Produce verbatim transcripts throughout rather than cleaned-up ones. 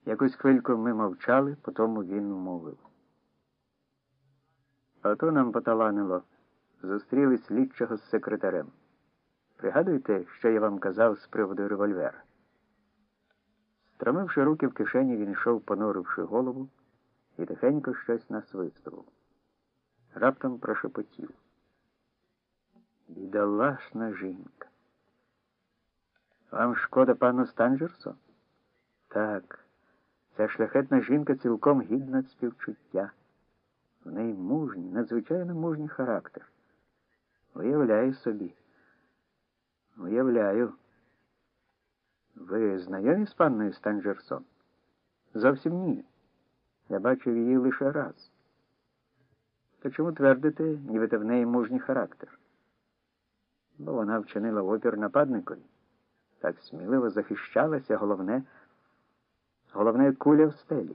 Якусь хвильку ми мовчали, потім він мовив. Ото нам поталанило. Зустріли слідчого з секретарем. Пригадуєте, що я вам казав з приводу револьвера? Стромивши руки в кишені, він йшов, понуривши голову, і тихенько щось насвистував. Раптом прошепотів. Бідолашна жінка. Вам шкода пану Станджерсу? Так, ця шляхетна жінка цілком гідна співчуття. В неї мужній, надзвичайно мужній характер. Уявляю собі. Уявляю. Ви знайомі з панною Станджерсон? Зовсім ні. Я бачив її лише раз. То чому твердите, нібито в неї мужній характер? Бо вона вчинила опір нападникові. Так сміливо захищалася, головне, головне куля в стелі.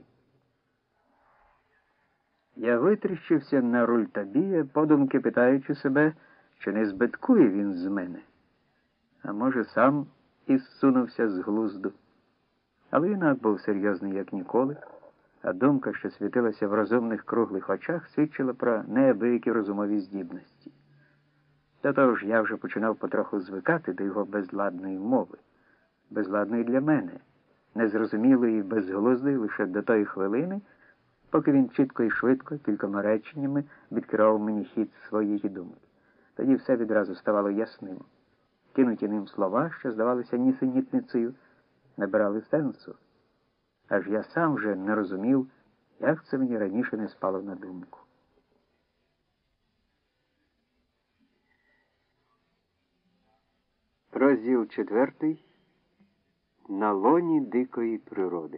Я витріщився на Рультабія, подумки питаючи себе, чи не збиткує він з мене. А може, сам і зсунувся з глузду. Але юнак був серйозний, як ніколи, а думка, що світилася в розумних круглих очах, свідчила про неабиякі розумові здібності. До того ж, я вже починав потроху звикати до його безладної мови. Безладної для мене, незрозумілої і безглуздої лише до тої хвилини, поки він чітко і швидко, кількома реченнями відкривав мені хід своєї думки. Тоді все відразу ставало ясним. Кинуті ним слова, що здавалися нісенітницею, набирали сенсу. Аж я сам вже не розумів, як це мені раніше не спало на думку. Розділ четвертий. На лоні дикої природи.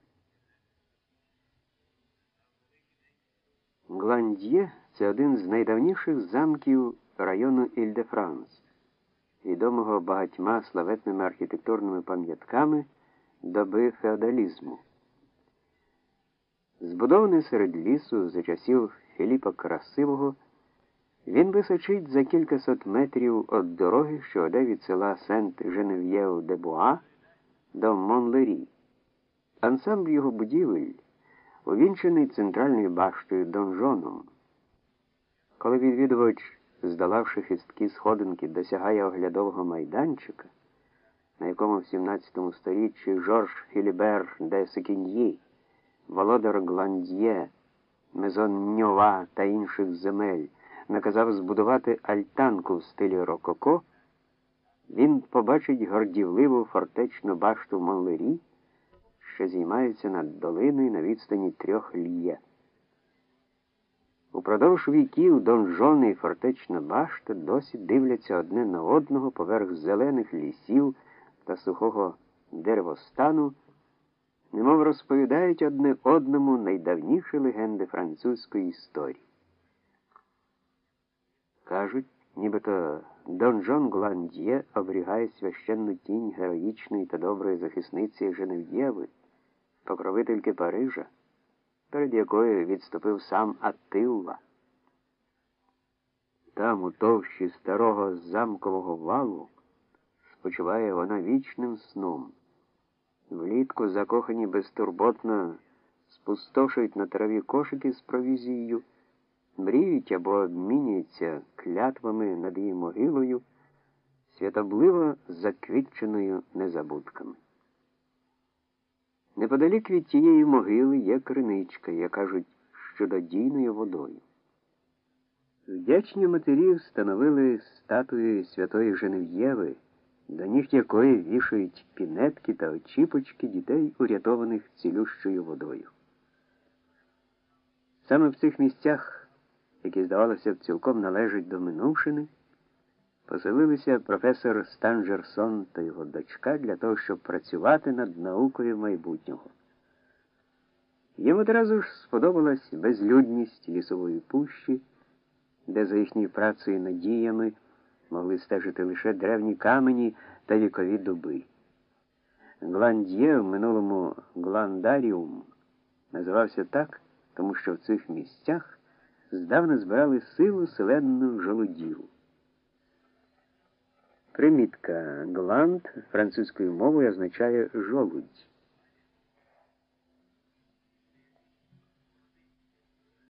Гландьє – це один з найдавніших замків району Іль-де-Франс, відомого багатьма славетними архітектурними пам'ятками доби феодалізму. Збудований серед лісу за часів Філіпа Красивого, він височить за кількасот метрів від дороги, що веде від села Сент-Женев'єв-де-Буа до Монлері. Ансамбль його будівель увінчений центральною баштою донжоном. Коли відвідувач, здолавши хисткі сходинки, досягає оглядового майданчика, на якому в сімнадцятому сторіччі Жорж Філібер де Секіньї, володар Гландьє, Мезон Ньова та інших земель, наказав збудувати альтанку в стилі рококо, він побачить гордівливу фортечну башту Монлері, що зіймається над долиною на відстані трьох льє. Упродовж віків донжон і фортечна башта досі дивляться одне на одного поверх зелених лісів та сухого деревостану, немов розповідають одне одному найдавніші легенди французької історії. Кажуть, нібито донжон Гландьє оберігає священну тінь героїчної та доброї захисниці Женев'єви, покровительки Парижа, перед якою відступив сам Аттилла. Там, у товщі старого замкового валу, спочиває вона вічним сном. Влітку закохані безтурботно спустошують на траві кошики з провізією, мріють або обмінюються клятвами над її могилою, святобливо заквітченою незабудками. Неподалік від тієї могили є криничка, як кажуть, з чудодійною водою. Вдячні матері встановили статую святої Женев'єви, до ніг якої вішають пінетки та очіпочки дітей, урятованих цілющою водою. Саме в цих місцях, які, здавалося б, цілком належать до минувшини, поселилися професор Станджерсон та його дочка для того, щоб працювати над наукою майбутнього. Їм одразу ж сподобалась безлюдність лісової пущі, де за їхньою працею і надіями могли стежити лише древні камені та вікові дуби. Гландьє, в минулому Гландаріум, називався так, тому що в цих місцях здавна збирали силу селенну жолудів. Примітка. Гланд французькою мовою означає «жолудь».